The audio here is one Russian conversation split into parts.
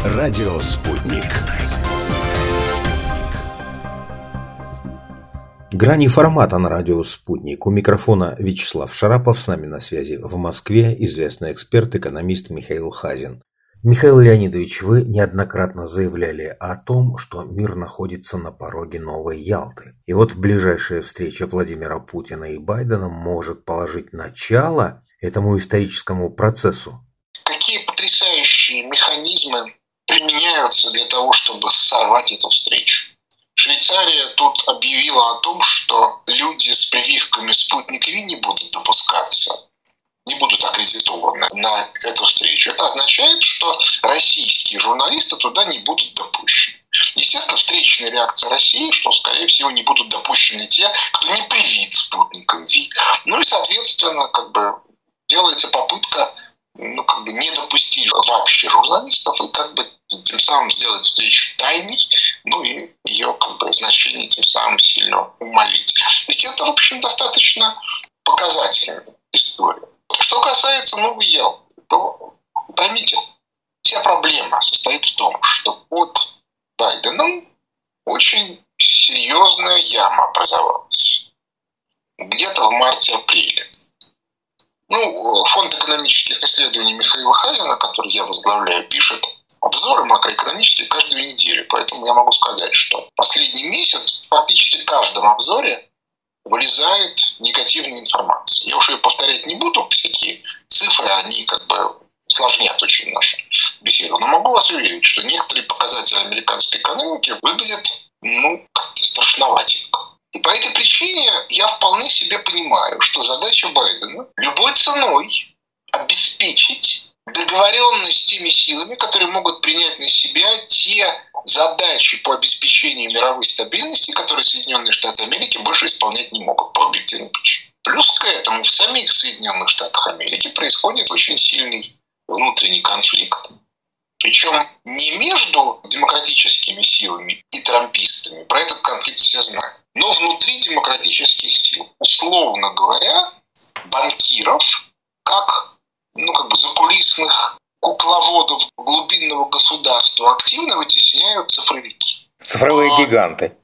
Радио «Спутник». Грани формата на радио «Спутник». У микрофона Вячеслав Шарапов. С нами на связи в Москве известный эксперт, экономист Михаил Хазин. Михаил Леонидович, вы неоднократно заявляли о том, что мир находится на пороге новой Ялты. И вот ближайшая встреча Владимира Путина и Байдена может положить начало этому историческому процессу. Какие потрясающие механизмы применяются для того, чтобы сорвать эту встречу? Швейцария тут объявила о том, что люди с прививками «Спутник Ви» не будут допускаться, не будут аккредитованы на эту встречу. Это означает, что российские журналисты туда не будут допущены. Естественно, встречная реакция России, что, скорее всего, не будут допущены те, кто не привит «Спутником Ви». Ну и, соответственно, делается попытка не допустить вообще журналистов и тем самым сделать встречу тайной, и ее значение тем самым сильно умалить. То есть это, в общем, достаточно показательная история. Что касается Новой Ялты, то поймите, вся проблема состоит в том, что под Байденом очень серьезная яма образовалась. Где-то в марте-апреле. Фонд экономических исследований Михаила Хазина, который я возглавляю, пишет обзоры макроэкономические каждую неделю. Поэтому я могу сказать, что последний месяц практически в каждом обзоре вылезает негативная информация. Я уж ее повторять не буду, всякие цифры, они усложнят очень нашу беседу. Но могу вас уверить, что некоторые показатели американской экономики выглядят, страшноватенько. И по этой причине я вполне себе понимаю, что задача Байдена любой ценой обеспечить договоренность с теми силами, которые могут принять на себя те задачи по обеспечению мировой стабильности, которые Соединенные Штаты Америки больше исполнять не могут по объективным причинам. Плюс к этому в самих Соединенных Штатах Америки происходит очень сильный внутренний конфликт. Причем не между демократическими силами и трампистами, про этот конфликт все знают, но внутри демократических сил. Условно говоря, банкиров, как закулисных кукловодов глубинного государства активно вытесняют цифровики. Цифровые гиганты.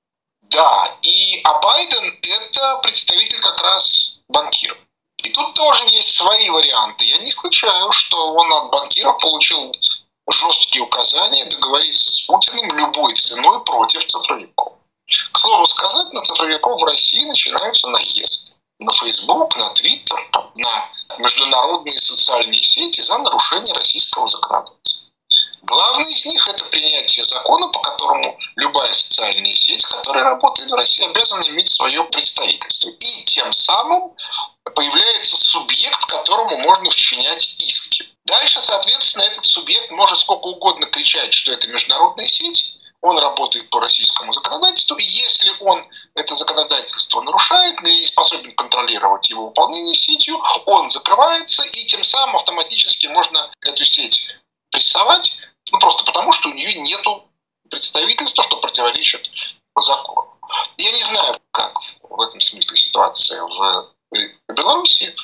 Да, а Байден – это представитель как раз банкиров. И тут тоже есть свои варианты. Я не исключаю, что он от банкиров получил жесткие указания договориться с Путиным любой ценой против цифровиков. К слову сказать, на цифровиков в России начинаются наезды. На Facebook, на Twitter, на международные социальные сети за нарушение российского законодательства. Главное из них – это принятие закона, по которому любая социальная сеть, которая работает в России, обязана иметь свое представительство. И тем самым появляется субъект, которому можно вчинять иски. Дальше, соответственно, этот субъект может сколько угодно кричать, что это международная сеть, он работает по российскому законодательству, и если он это законодательство нарушает или не способен контролировать его выполнение сетью, он закрывается, и тем самым автоматически можно эту сеть прессовать, просто потому, что у нее нету представительства, что противоречит закону. Я не знаю, как в этом смысле ситуация в Беларуси,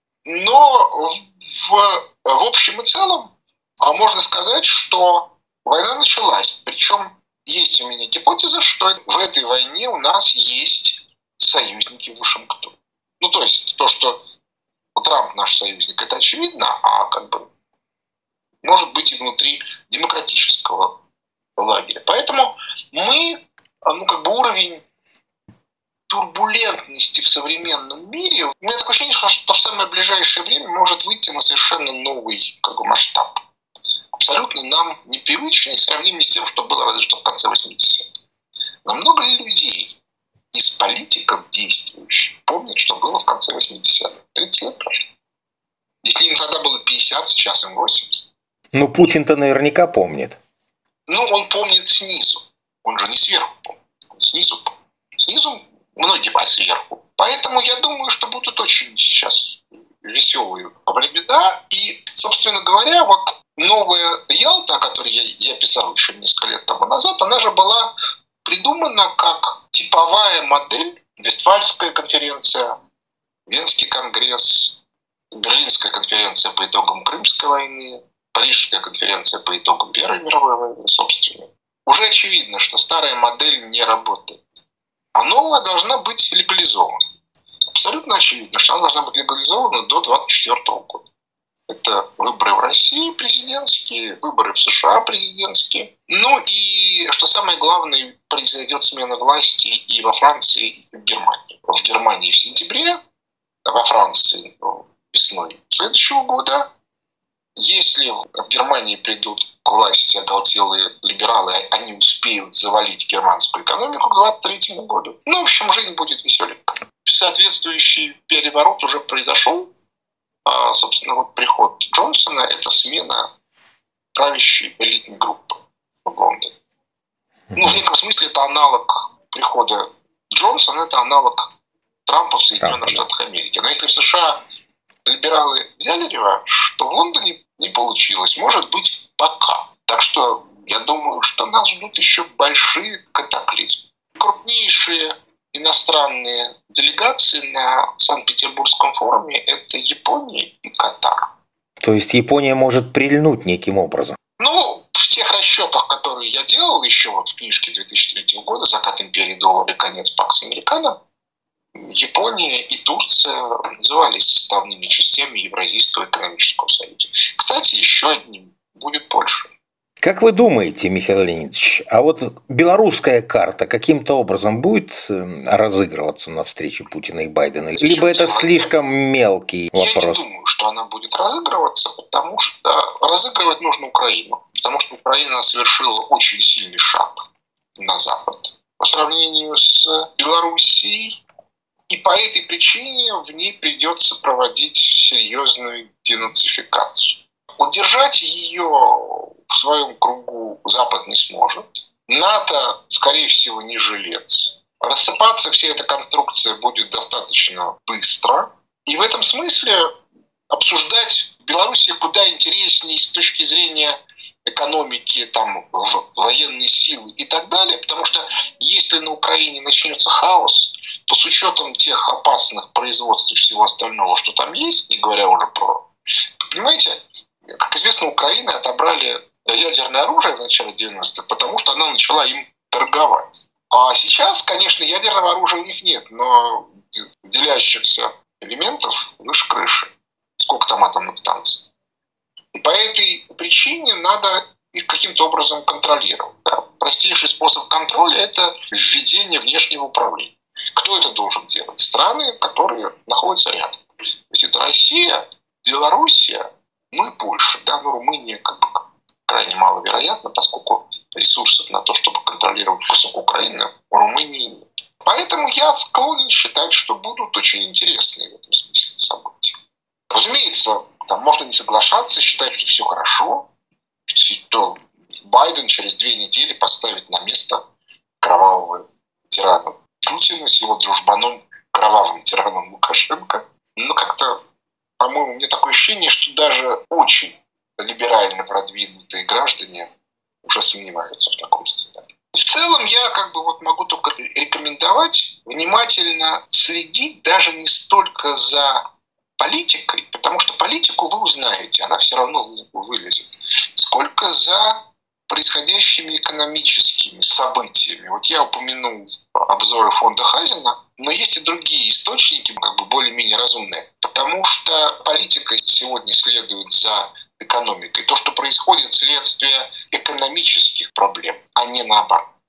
но в общем и целом можно сказать, что война началась. Причем есть у меня гипотеза, что в этой войне у нас есть союзники в Вашингтоне. То есть то, что Трамп наш союзник, это очевидно, а может быть и внутри демократического лагеря. Поэтому мы, уровень турбулентности в современном мире, у меня такое ощущение, что в самое ближайшее время может выйти на совершенно новый масштаб. Абсолютно нам непривычный, сравнимый с тем, что было разве что в конце 80-х. Но много ли людей из политиков действующих помнят, что было в конце 80-х? 30 лет прошло. Если им тогда было 50, сейчас им 80. Путин-то наверняка помнит. Он помнит снизу. Он же не сверху помнит. Он снизу помнит. Снизу многие, а сверху. Поэтому я думаю, что будут очень сейчас веселые времена. И, собственно говоря, новая Ялта, о которой я писал еще несколько лет тому назад, она же была придумана как типовая модель. Вестфальская конференция, Венский конгресс, Берлинская конференция по итогам Крымской войны, Парижская конференция по итогам Первой мировой войны, собственно. Уже очевидно, что старая модель не работает. А новая должна быть легализована. Абсолютно очевидно, что она должна быть легализована до 2024 года. Это выборы в России президентские, выборы в США президентские. Ну и, что самое главное, произойдет смена власти и во Франции, и в Германии. В Германии в сентябре, а во Франции весной следующего года. Если в Германии придут к власти оголтелые либералы, они успеют завалить германскую экономику к 2023 году. Ну, в общем, жизнь будет веселенькая. Соответствующий переворот уже произошел. Собственно, вот приход Джонсона – это смена правящей элитной группы в Лондоне. Ну, в неком смысле это аналог прихода Джонсона, это аналог Трампа в Соединенных Штатах Америки. Но если в США либералы взяли реванш, то в Лондоне не получилось. Может быть, пока. Так что я думаю, что нас ждут еще большие катаклизмы. Крупнейшие иностранные делегации на Санкт-Петербургском форуме – это Япония и Катар. То есть Япония может прильнуть неким образом? Ну, в тех расчетах, которые я делал еще вот в книжке 2003 года «Закат империи доллара и конец Пакс Американо», Япония и Турция назывались составными частями Евразийского экономического союза. Кстати, еще одним будет Польша. Как вы думаете, Михаил Леонидович, а вот белорусская карта каким-то образом будет разыгрываться на встрече Путина и Байдена? Либо это слишком мелкий вопрос? Я не думаю, что она будет разыгрываться, потому что разыгрывать нужно Украину. Потому что Украина совершила очень сильный шаг на Запад по сравнению с Белоруссией. И по этой причине в ней придется проводить серьезную денацификацию. Удержать ее в своем кругу Запад не сможет. НАТО, скорее всего, не жилец. Рассыпаться вся эта конструкция будет достаточно быстро. И в этом смысле обсуждать Белоруссию куда интереснее с точки зрения экономики, там, военной силы и так далее. Потому что если на Украине начнется хаос, то с учетом тех опасных производств и всего остального, что там есть, не говоря уже про... Понимаете, как известно, Украины отобрали ядерное оружие в начале 90-х, потому что она начала им торговать. А сейчас, конечно, ядерного оружия у них нет, но делящихся элементов выше крыши. Сколько там атомных станций. И по этой причине надо их каким-то образом контролировать. Да? Простейший способ контроля – это введение внешнего управления. Кто это должен делать? Страны, которые находятся рядом. То есть это Россия, Белоруссия, ну и Польша. Да? Ну, Румыния как бы крайне маловероятно, поскольку ресурсов на то, чтобы контролировать кусок Украины, у Румынии нет. Поэтому я склонен считать, что будут очень интересные в этом смысле события. Разумеется, там можно не соглашаться, считать, что все хорошо, что Байден через 2 недели поставит на место кровавого тирана Путина с его дружбаном, кровавым тираном Лукашенко. Но как-то, по-моему, мне такое ощущение, что даже очень либерально продвинутые граждане уже сомневаются в таком сценарии. В целом я как бы вот могу только рекомендовать внимательно следить даже не столько за политикой, потому что политику вы узнаете, она все равно вылезет, сколько за происходящими экономическими событиями. Вот я упомянул обзоры фонда Хазина, но есть и другие источники, как бы более-менее разумные, потому что политика сегодня следует за экономикой. То, что происходит, следствие экономических проблем, а не наоборот.